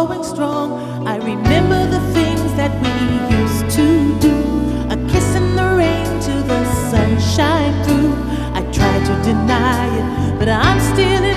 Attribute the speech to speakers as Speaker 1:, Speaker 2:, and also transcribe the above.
Speaker 1: growing strong. I remember the things that we used to do. A kiss in the rain till the sun shine through. I try to deny it, but I'm still in